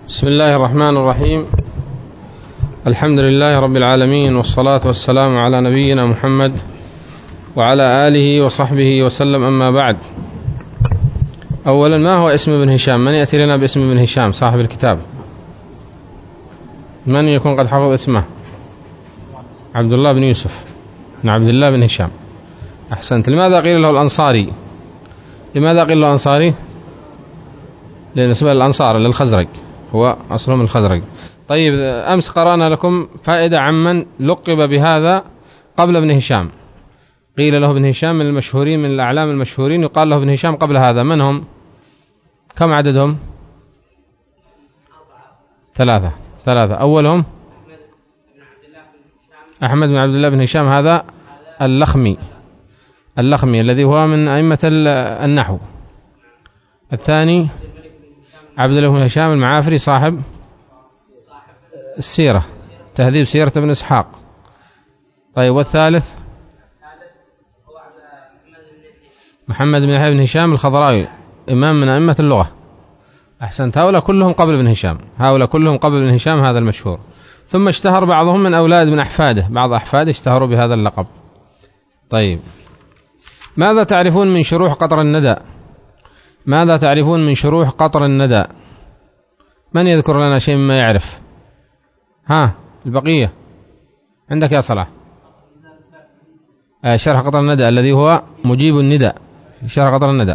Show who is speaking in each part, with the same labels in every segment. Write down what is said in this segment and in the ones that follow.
Speaker 1: بسم الله الرحمن الرحيم. الحمد لله رب العالمين، والصلاة والسلام على نبينا محمد وعلى آله وصحبه وسلم. أما بعد، أولا ما هو اسم ابن هشام؟ من يأتي لنا باسم ابن هشام صاحب الكتاب؟ من يكون قد حفظ اسمه؟ عبد الله بن يوسف بن عبد الله بن هشام. أحسنت. لماذا قيل له الأنصاري؟ لماذا قيل له الأنصاري؟ لنسبة للأنصار للخزرج، هو أصلهم الخزرج. طيب، أمس قرأنا لكم فائدة عمن لقب بهذا قبل ابن هشام. قيل له ابن هشام من المشهورين، من الأعلام المشهورين، يقال له ابن هشام قبل هذا. من هم؟ كم عددهم؟ ثلاثة. أولهم أحمد بن عبد الله بن هشام، هذا اللخمي الذي هو من أئمة النحو. الثاني عبد الله بن هشام المعافري صاحب السيرة، تهذيب سيرة ابن إسحاق. طيب، والثالث محمد بن يحيى بن هشام الخضراوي، إمام من أئمة اللغة. أحسنت. هؤلاء كلهم قبل ابن هشام، هذا المشهور. ثم اشتهر بعضهم من أولاد من أحفاده، بعض أحفاده اشتهروا بهذا اللقب. طيب، ماذا تعرفون من شروح قطر الندى؟ ماذا تعرفون من شروح قطر الندى؟ من يذكر لنا شيء مما يعرف؟ البقية عندك يا صلاح. شرح قطر الندى الذي هو مجيب الندى، شرح قطر الندى.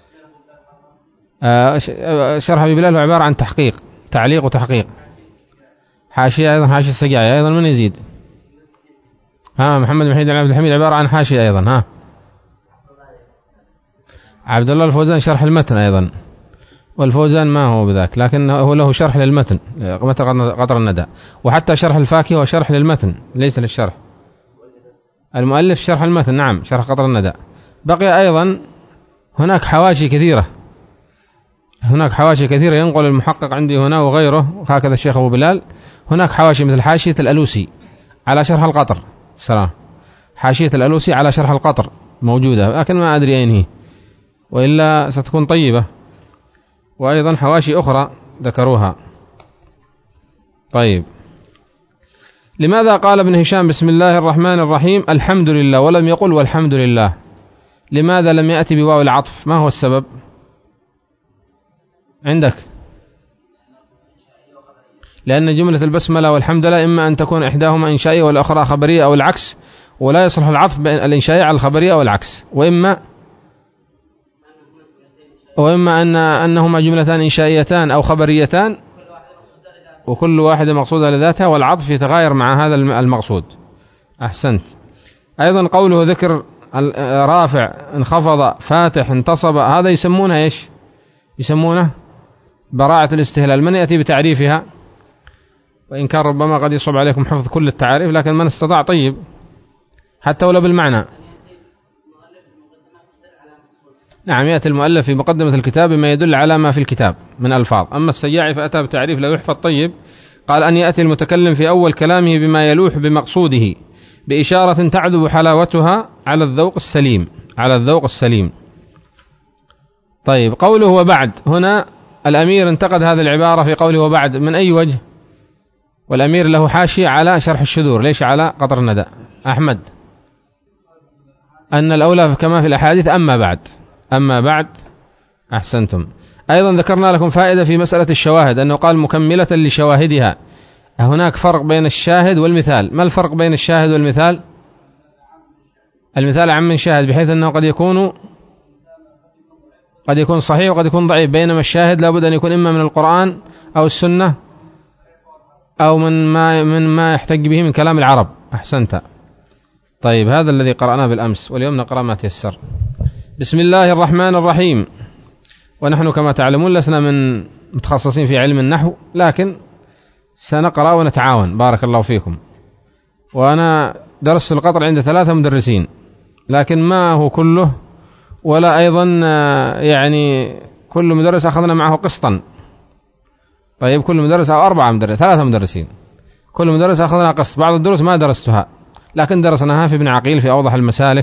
Speaker 1: شرح أبي بلال هو عبارة عن تعليق وتحقيق. حاشية أيضا، حاشية السقاية أيضا. من يزيد؟ محمد بن حميد عبد الحميد عبارة عن حاشية أيضا. عبد الله الفوزان شرح المتن أيضا، والفوزان ما هو بذاك، لكن هو له شرح للمتن، متن قطر الندى. وحتى شرح الفاكهة وشرح للمتن ليس للشرح. المؤلف شرح المتن، نعم، شرح قطر الندى. بقي أيضا هناك حواشي كثيرة ينقل المحقق عندي هنا وغيره، وهكذا الشيخ أبو بلال. هناك حواشي مثل حاشية الألوسي على شرح القطر، حاشية الألوسي على شرح القطر موجودة، لكن ما أدري أين هي، وإلا ستكون طيبة. وأيضا حواشي أخرى ذكروها. طيب، لماذا قال ابن هشام بسم الله الرحمن الرحيم الحمد لله ولم يقل والحمد لله؟ لماذا لم يأتي بواو العطف؟ ما هو السبب عندك؟ لأن جملة البسملة والحمد لله إما أن تكون إحداهما إنشائية والأخرى خبرية أو العكس، ولا يصلح العطف بين الإنشائية على الخبرية أو العكس، وإما أنهما جملتان إنشائيتان أو خبريتان، وكل واحدة مقصودة لذاتها، والعطف يتغير مع هذا المقصود. أحسنت. أيضا قوله ذكر رافع، انخفض، فاتح، انتصب، هذا يسمونه إيش؟ يسمونه براعة الاستهلال. من يأتي بتعريفها؟ وإن كان ربما قد يصعب عليكم حفظ كل التعاريف، لكن من استطاع طيب، حتى ولو بالمعنى. نعم، يأتي المؤلف في مقدمة الكتاب بما يدل على ما في الكتاب من ألفاظ. أما السياعي فأتى بتعريف لا يحفظ طيب، قال أن يأتي المتكلم في أول كلامه بما يلوح بمقصوده بإشارة تعذب حلاوتها على الذوق السليم. طيب، قوله وبعد، هنا الأمير انتقد هذه العبارة في قوله وبعد من أي وجه؟ والأمير له حاشية على شرح الشذور، ليش على قطر الندى؟ أحمد، أن الأولى كما في الأحاديث أما بعد. أحسنتم. أيضا ذكرنا لكم فائدة في مسألة الشواهد، أنه قال مكملة لشواهدها. هناك فرق بين الشاهد والمثال. ما الفرق بين الشاهد والمثال؟ المثال عم من شاهد، بحيث أنه قد يكون صحيح وقد يكون ضعيف، بينما الشاهد لابد أن يكون إما من القرآن أو السنة أو من ما يحتج به من كلام العرب. أحسنت. طيب، هذا الذي قرأناه بالأمس، واليوم نقرأ ما تيسر. بسم الله الرحمن الرحيم. ونحن كما تعلمون لسنا من متخصصين في علم النحو، لكن سنقرأ ونتعاون، بارك الله فيكم. وأنا درست القطر عند 3 مدرسين، لكن ما هو كله، ولا أيضا يعني كل مدرس أخذنا معه قسطا. طيب، كل مدرس أو 3 مدرسين، كل مدرس أخذنا قسط. بعض الدروس ما درستها، لكن درسناها في ابن عقيل في أوضح المسالك.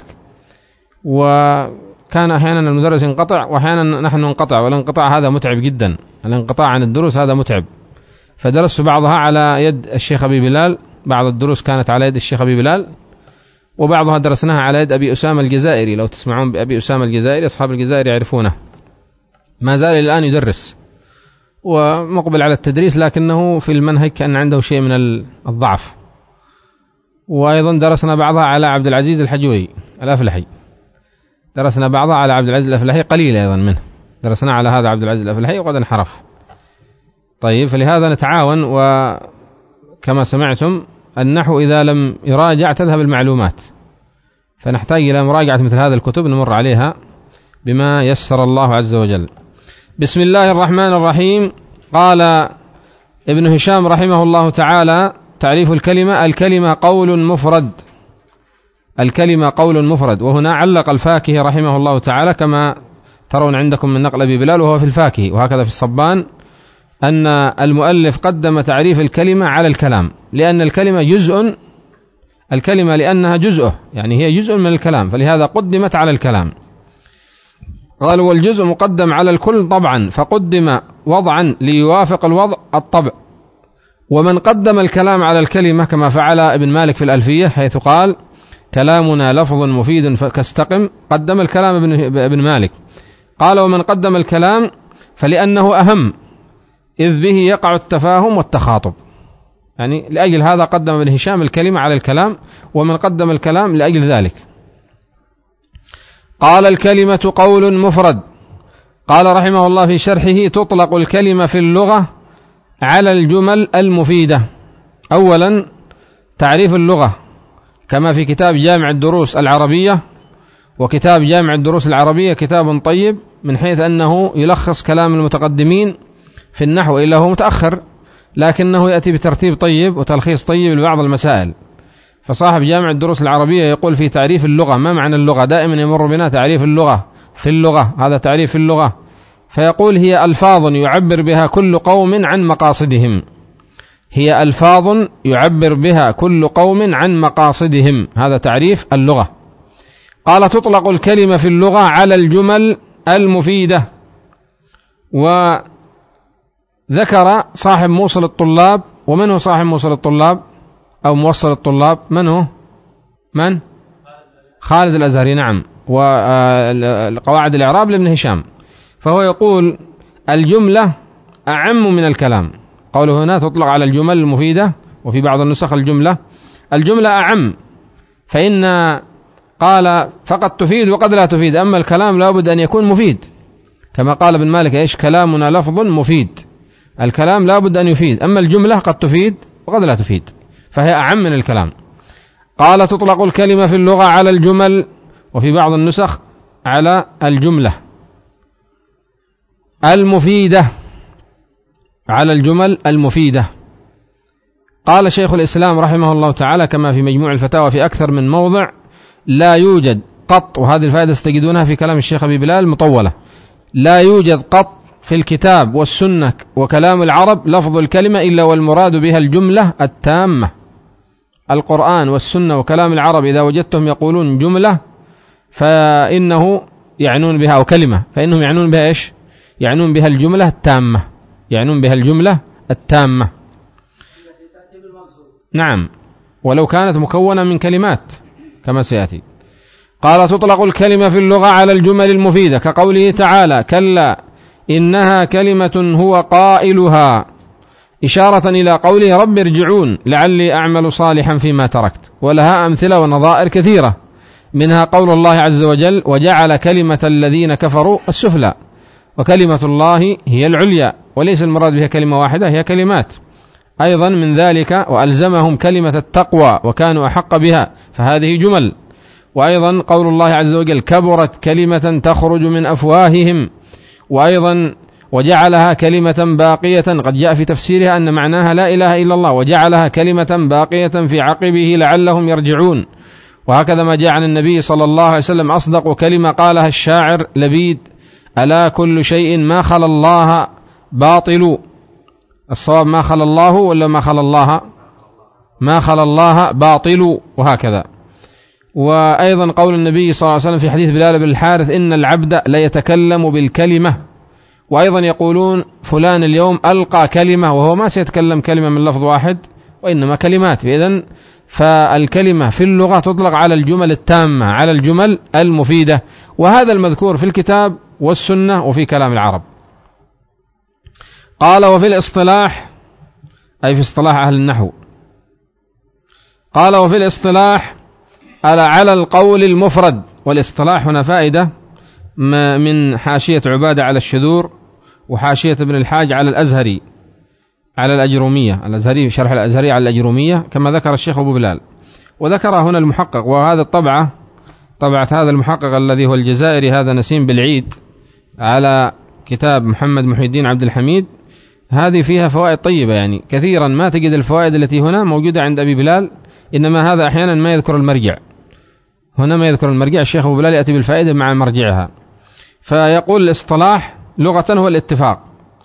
Speaker 1: وكان أحيانا المدرس ينقطع، وأحيانا نحن ننقطع، والانقطاع هذا متعب جدا. الانقطاع عن الدروس هذا متعب، فدرست بعضها على يد الشيخ أبي بلال، بعض الدروس كانت على يد الشيخ أبي بلال، وبعضها درسناها على يد أبي أسامة الجزائري. لو تسمعون بأبي أسامة الجزائري، أصحاب الجزائر يعرفونه، ما زال الآن يدرس ومقبل على التدريس، لكنه في المنهج كان عنده شيء من الضعف. وأيضا درسنا بعضها على عبد العزيز الحجوي الأفلحي، درسنا بعضها على عبد العزيز الأفلحي قليل أيضا منه، درسنا على هذا عبد العزيز الأفلحي وقد انحرف. طيب، فلهذا نتعاون، وكما سمعتم النحو إذا لم يراجع تذهب المعلومات، فنحتاج إلى مراجعة مثل هذه الكتب نمر عليها بما يسر الله عز وجل. بسم الله الرحمن الرحيم. قال ابن هشام رحمه الله تعالى: تعريف الكلمة: الكلمة قول مفرد. الكلمة قول مفرد. وهنا علق الفاكهي رحمه الله تعالى كما ترون عندكم من نقل أبي بلال وهو في الفاكهي، وهكذا في الصبان، أن المؤلف قدم تعريف الكلمة على الكلام، لأن الكلمة جزء، الكلمة لأنها جزءه، يعني هي جزء من الكلام، فلهذا قدمت على الكلام. قال: والجزء مقدم على الكل طبعا، فقدم وضعا ليوافق الوضع الطبع. ومن قدم الكلام على الكلمة كما فعل ابن مالك في الألفية، حيث قال: كلامنا لفظ مفيد فكاستقم، قدم الكلام ابن مالك. قال: ومن قدم الكلام فلأنه أهم، إذ به يقع التفاهم والتخاطب، يعني لأجل هذا قدم ابن هشام الكلمة على الكلام، ومن قدم الكلام لأجل ذلك. قال: الكلمة قول مفرد. قال رحمه الله في شرحه: تطلق الكلمة في اللغة على الجمل المفيدة. أولا، تعريف اللغة كما في كتاب جامع الدروس العربية، وكتاب جامع الدروس العربية كتاب طيب من حيث أنه يلخص كلام المتقدمين في النحو، إلا هو متأخر لكنه يأتي بترتيب طيب وتلخيص طيب لبعض المسائل. فصاحب جامع الدروس العربية يقول في تعريف اللغة: ما معنى اللغة؟ دائما يمر بنا تعريف اللغة في اللغة، هذا تعريف في اللغة. فيقول: هي ألفاظ يعبر بها كل قوم عن مقاصدهم. هي ألفاظ يعبر بها كل قوم عن مقاصدهم، هذا تعريف اللغة. قال: تطلق الكلمة في اللغة على الجمل المفيدة. وذكر صاحب موصل الطلاب. ومن هو صاحب موصل الطلاب أو موصل الطلاب؟ من هو؟ من؟ خالد الأزهري، نعم. وقواعد الإعراب لابن هشام. فهو يقول: الجملة أعم من الكلام. قوله هنا تطلق على الجمل المفيدة، وفي بعض النسخ الجملة أعم، فإن قال فقد تفيد وقد لا تفيد، أما الكلام لا بد أن يكون مفيد، كما قال ابن مالك: إيش؟ كلامنا لفظ مفيد. الكلام لا بد أن يفيد، أما الجملة قد تفيد وقد لا تفيد، فهي أعم من الكلام. قال: تطلق الكلمة في اللغة على الجمل، وفي بعض النسخ على الجملة المفيدة، على الجمل المفيدة. قال شيخ الإسلام رحمه الله تعالى كما في مجموع الفتاوى في أكثر من موضع: لا يوجد قط، وهذه الفائدة ستجدونها في كلام الشيخ أبي بلال مطولة، لا يوجد قط في الكتاب والسنة وكلام العرب لفظ الكلمة إلا والمراد بها الجملة التامة. القرآن والسنة وكلام العرب إذا وجدتهم يقولون جملة فإنه يعنون بها، أو كلمة، فإنهم يعنون بها إيش؟ يعنون بها الجملة التامة، يعنون بها الجملة التامة. نعم، ولو كانت مكونة من كلمات كما سيأتي. قال: تطلق الكلمة في اللغة على الجمل المفيدة، كقوله تعالى: كلا إنها كلمة هو قائلها، إشارة إلى قوله: رب ارجعون لعلي أعمل صالحا فيما تركت. ولها أمثلة ونظائر كثيرة، منها قول الله عز وجل: وجعل كلمة الذين كفروا السفلى وكلمة الله هي العليا. وليس المراد بها كلمة واحدة، هي كلمات. أيضا من ذلك: وألزمهم كلمة التقوى وكانوا أحق بها، فهذه جمل. وأيضا قول الله عز وجل: كبرت كلمة تخرج من أفواههم. وأيضا: وجعلها كلمة باقية، قد جاء في تفسيرها أن معناها لا إله إلا الله، وجعلها كلمة باقية في عقبه لعلهم يرجعون. وهكذا ما جاء عن النبي صلى الله عليه وسلم: أصدق كلمة قالها الشاعر لبيد: ألا كل شيء ما خلا الله باطل. الصواب ما خلا الله ولا ما خلا الله؟ ما خلا الله باطل. وهكذا. وأيضا قول النبي صلى الله عليه وسلم في حديث بلال بن الحارث: إن العبد لا يتكلم بالكلمة وأيضا يقولون فلان اليوم ألقى كلمة، وهو ما سيتكلم كلمة من لفظ واحد وإنما كلمات. إذن فالكلمة في اللغة تطلق على الجمل التامة، على الجمل المفيدة، وهذا المذكور في الكتاب والسنة وفي كلام العرب. قال وفي الاصطلاح، أي في اصطلاح أهل النحو، قال وفي الاصطلاح على القول المفرد. والاصطلاح هنا فائدة من حاشية عبادة على الشذور وحاشية ابن الحاج على الأزهري على الأجرومية، الأزهري شرح الأزهري على الأجرومية كما ذكر الشيخ أبو بلال، وذكر هنا المحقق. وهذا الطبعة، طبعة هذا المحقق الذي هو الجزائري هذا نسيم بالعيد على كتاب محمد محي الدين عبد الحميد، هذه فيها فوائد طيبة. يعني كثيرا ما تجد الفوائد التي هنا موجودة عند أبي بلال، إنما هذا أحيانا ما يذكر المرجع، هنا ما يذكر المرجع، الشيخ أبو بلال يأتي بالفائدة مع مرجعها. فيقول الاصطلاح لغة هو الاتفاق،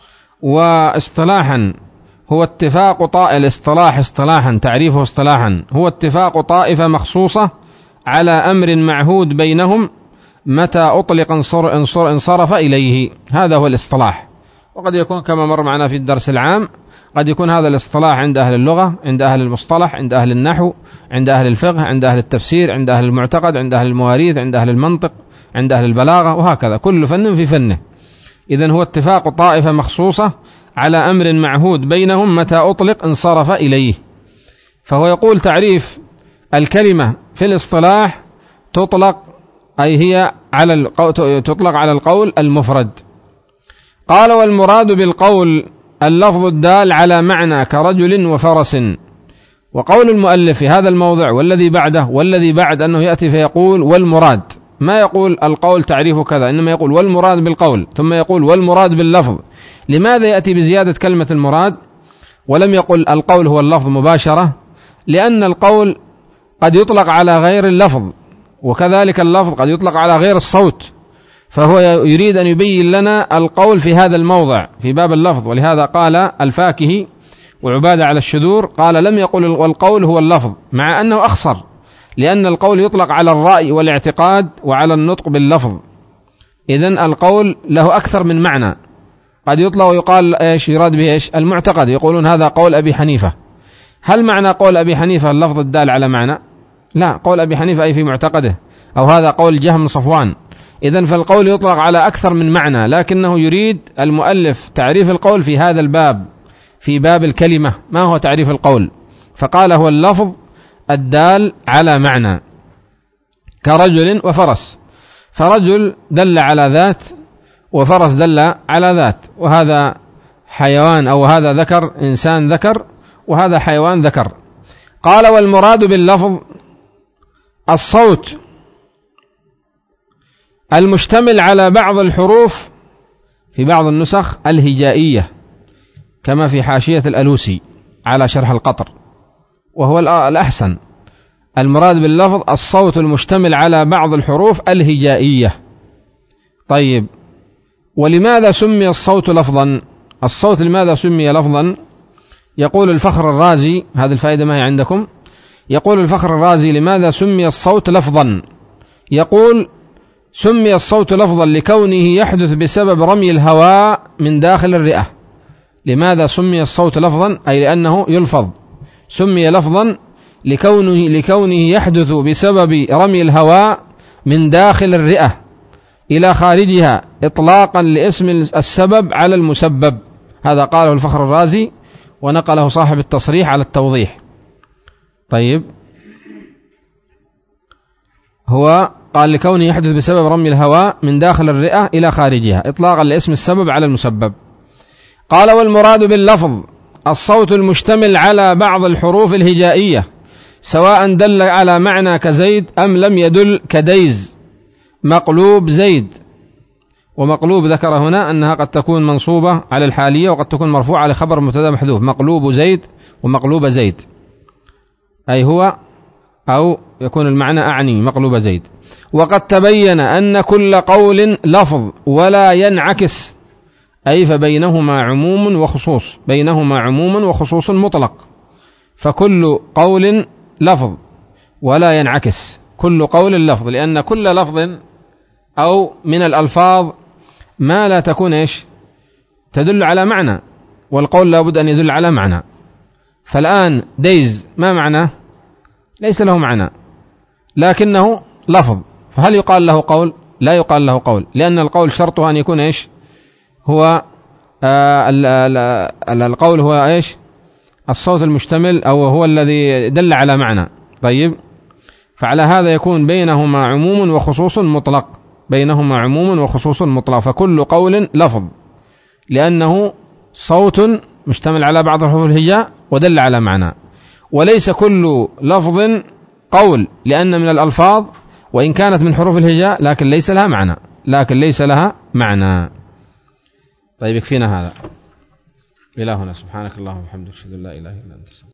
Speaker 1: واصطلاحا هو اتفاق الاصطلاح اصطلاحا، تعريفه اصطلاحا هو اتفاق طائفة مخصوصة على أمر معهود بينهم متى أطلق انصرف إليه، هذا هو الاصطلاح. وقد يكون كما مر معنا في الدرس العام، قد يكون هذا الاصطلاح عند أهل اللغة، عند أهل المصطلح، عند أهل النحو، عند أهل الفقه، عند أهل التفسير، عند أهل المعتقد، عند أهل المواريث، عند أهل المنطق، عند أهل البلاغة، وهكذا كل فن في فنه. إذن هو اتفاق طائفة مخصوصة على أمر معهود بينهم متى أطلق انصرف إليه. فهو يقول تعريف الكلمة في الاصطلاح تطلق، أي هي تطلق على القول المفرد. قال والمراد بالقول اللفظ الدال على معنى كرجل وفرس. وقول المؤلف في هذا الموضع والذي بعده والذي بعد أنه يأتي فيقول والمراد، ما يقول القول تعريف كذا، إنما يقول والمراد بالقول، ثم يقول والمراد باللفظ. لماذا يأتي بزيادة كلمة المراد ولم يقل القول هو اللفظ مباشرة؟ لأن القول قد يطلق على غير اللفظ، وكذلك اللفظ قد يطلق على غير الصوت، فهو يريد أن يبين لنا القول في هذا الموضع في باب اللفظ. ولهذا قال الفاكهي وعبادة على الشذور قال لم يقل والقول هو اللفظ، مع أنه أخصر، لأن القول يطلق على الرأي والاعتقاد وعلى النطق باللفظ. إذن القول له أكثر من معنى، قد يطلق ويقال إيش يراد به إيش المعتقد، يقولون هذا قول أبي حنيفة. هل معنى قول أبي حنيفة اللفظ الدال على معنى؟ لا، قول أبي حنيفة أي في معتقده، أو هذا قول جهم صفوان. إذن فالقول يطلق على أكثر من معنى، لكنه يريد المؤلف تعريف القول في هذا الباب، في باب الكلمة. ما هو تعريف القول؟ فقال هو اللفظ الدال على معنى كرجل وفرس. فرجل دل على ذات، وفرس دل على ذات، وهذا حيوان أو هذا ذكر، إنسان ذكر، وهذا حيوان ذكر. قال والمراد باللفظ الصوت المشتمل على بعض الحروف في بعض النسخ الهجائية، كما في حاشية الألوسي على شرح القطر، وهو الأحسن. المراد باللفظ الصوت المشتمل على بعض الحروف الهجائية. طيب، ولماذا سمي الصوت لفظا؟ الصوت لماذا سمي لفظا؟ يقول الفخر الرازي، هذه الفائدة ما هي عندكم، يقول الفخر الرازي لماذا سمي الصوت لفظا؟ يقول سمي الصوت لفظا لكونه يحدث بسبب رمي الهواء من داخل الرئة. لماذا سمي الصوت لفظا؟ أي لأنه يلفظ. سمي لفظا لكونه يحدث بسبب رمي الهواء من داخل الرئة إلى خارجها إطلاقا لاسم السبب على المسبب. هذا قاله الفخر الرازي ونقله صاحب التصريح على التوضيح. طيب، هو قال لكونه يحدث بسبب رمي الهواء من داخل الرئة إلى خارجها إطلاقا لاسم السبب على المسبب. قال والمراد باللفظ الصوت المشتمل على بعض الحروف الهجائية، سواء دل على معنى كزيد أم لم يدل كديز، مقلوب زيد. ومقلوب ذكر هنا أنها قد تكون منصوبة على الحالية، وقد تكون مرفوعة على خبر مبتدا محذوف، مقلوب زيد ومقلوب زيد، أي هو أو يكون المعنى أعني مقلوب زيد. وقد تبين أن كل قول لفظ ولا ينعكس، أي فبينهما عموم وخصوص، بينهما عموم وخصوص مطلق. فكل قول لفظ ولا ينعكس، كل قول لفظ، لأن كل لفظ أو من الألفاظ ما لا تكون إيش تدل على معنى، والقول لا بد أن يدل على معنى. فالآن دايز ما معناه؟ ليس له معنى لكنه لفظ، فهل يقال له قول؟ لا يقال له قول، لأن القول شرطه أن يكون إيش؟ هو القول هو إيش؟ الصوت المشتمل، أو هو الذي دل على معنى. طيب، فعلى هذا يكون بينهما عموم وخصوص مطلق، بينهما عموم وخصوص مطلق. فكل قول لفظ لأنه صوت مشتمل على بعض حروف الهجاء ودل على معنى، وليس كل لفظ قول، لأن من الألفاظ وإن كانت من حروف الهجاء لكن ليس لها معنى. طيب، يكفينا هذا. إلهنا سبحانك اللهم وبحمدك، أشهد أن لا إله إلا أنت.